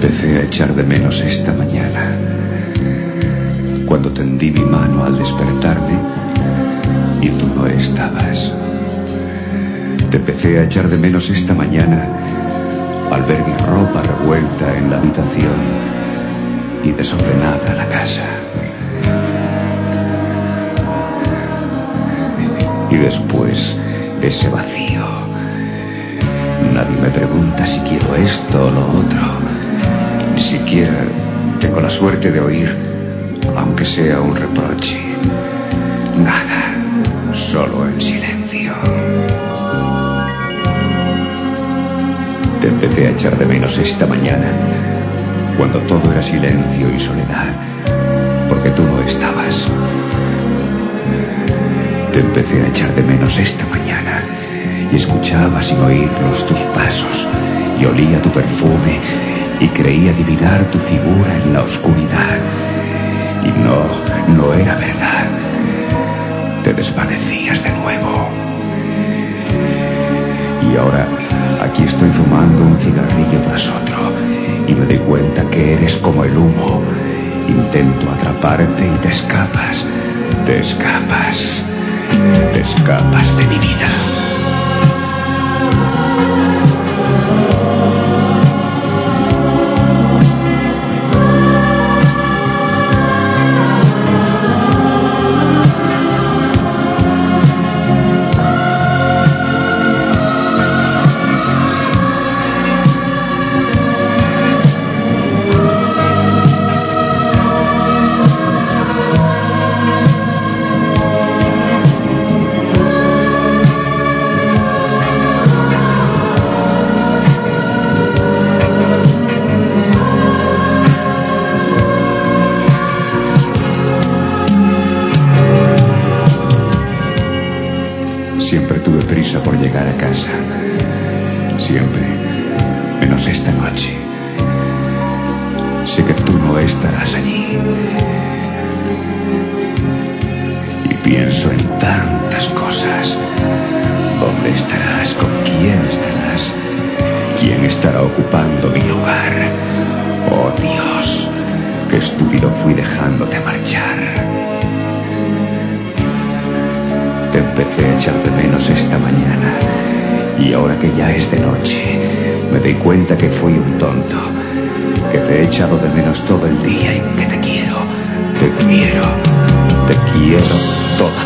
empecé a echar de menos esta mañana, cuando tendí mi mano al despertarme y tú no estabas. Te empecé a echar de menos esta mañana al ver mi ropa revuelta en la habitación y desordenada la casa. Y después ese vacío. Nadie me pregunta si quiero esto o lo otro. Ni siquiera tengo la suerte de oír, aunque sea un reproche. Nada, solo en silencio. Te empecé a echar de menos esta mañana, cuando todo era silencio y soledad, porque tú no estabas. Te empecé a echar de menos esta mañana y escuchaba sin oírlos tus pasos y olía tu perfume y creía adivinar tu figura en la oscuridad. Y no era verdad. Te desvanecías de nuevo. Y ahora aquí estoy fumando un cigarrillo tras otro y me doy cuenta que eres como el humo. Intento atraparte y te escapas. Te escapas. Te escapas de mi vida. Siempre tuve prisa por llegar a casa. Siempre, menos esta noche. Sé que tú no estarás allí. Y pienso en tantas cosas. ¿Dónde estarás? ¿Con quién estarás? ¿Quién estará ocupando mi lugar? Oh Dios, qué estúpido fui dejándote marchar. Te empecé a echar de menos esta mañana y ahora que ya es de noche me doy cuenta que fui un tonto, que te he echado de menos todo el día y que te quiero toda